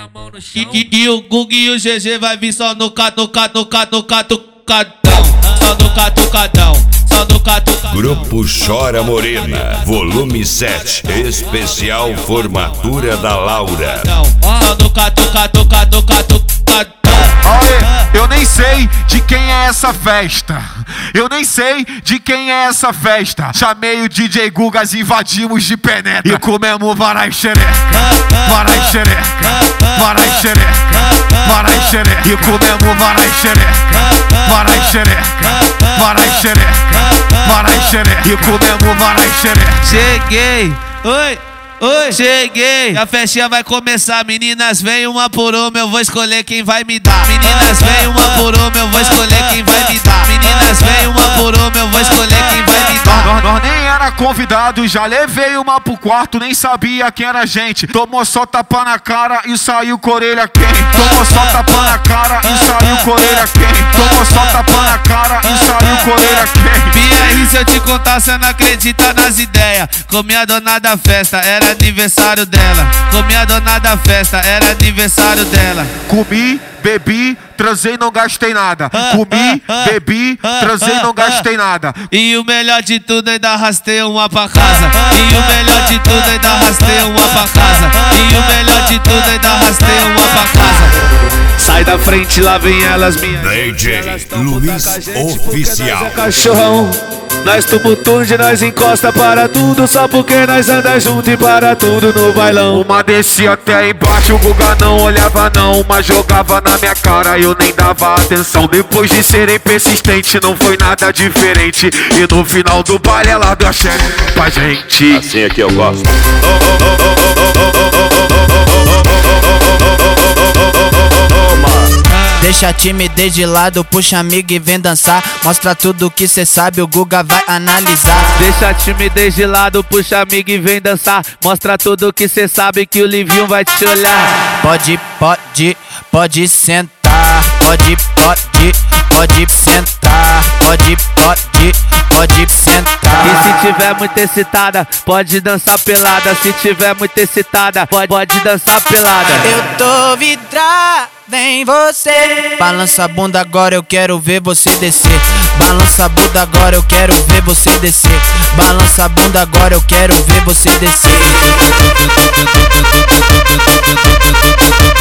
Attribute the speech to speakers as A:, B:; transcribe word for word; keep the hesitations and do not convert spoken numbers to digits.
A: a mão no chão.
B: E, e, e o Gug e o G G vai vir só no catucado, no catucado, catucadão. Só no catucadão, só no catucadão.
C: Grupo Chora Morena, volume sete, especial formatura da Laura.
B: Só no catucado, catucado, catucadão.
D: Aê, eu nem sei de quem é essa festa. Eu nem sei de quem é essa festa. Chamei o D J Gugas, invadimos de penetra e comemos varai xereca, varai xereca, varai xereca, varai xereca. E comemos varai xereca, varai xereca, varai xereca, varai xereca. E comemos varai xereca.
B: Cheguei, oi. Oi, cheguei, a festinha vai começar. Meninas, vem uma por uma, eu vou escolher quem vai me dar. Meninas, vem uma por uma, eu vou escolher quem vai me dar. Meninas, vem uma por uma, eu vou escolher quem vai me dar.
D: Nós, nós nem era convidado, já levei uma pro quarto, nem sabia quem era a gente. Tomou só tapa na cara e saiu com orelha quente. Tomou só tapa na cara e saiu com orelha quente. Tomou só tapa na cara e saiu com orelha quente.
B: Bia, e se eu te contar, cê não acredita nas ideias. Comi a dona da festa, era aniversário dela. Comi a dona da festa, era aniversário dela.
D: Comi, bebi, transei, não gastei nada. Comi, bebi, transei, não gastei nada.
B: E o melhor de tudo, ainda arrastei uma pra casa. E o melhor de tudo, ainda arrastei uma pra casa. E o melhor de tudo, ainda arrastei uma pra casa. Sai da frente, lá vem elas, minhas.
C: D J Luiz Oficial.
E: Cachorrão, nós tumultude, nós encosta para tudo. Só porque nós anda junto e para tudo no bailão.
D: Uma descia até embaixo, o Guga não olhava não. Uma jogava na minha cara, eu nem dava atenção. Depois de serem persistente, não foi nada diferente. E no final do baile ela deu a xereca pra gente.
C: Assim é que eu gosto.
F: Deixa a timidez de lado, puxa amigo e vem dançar. Mostra tudo que cê sabe, o Guga vai analisar.
B: Deixa a timidez de lado, puxa amigo e vem dançar. Mostra tudo que cê sabe que o Livinho vai te olhar.
F: Pode, pode, pode sentar. Pode, pode, pode sentar. Pode, pode, pode sentar.
B: E se tiver muito excitada, pode dançar pelada. Se tiver muito excitada, pode, pode dançar pelada.
F: Eu tô vidrada em você. Balança a bunda agora, eu quero ver você descer. Balança a bunda agora, eu quero ver você descer. Balança a bunda agora, eu quero ver você descer.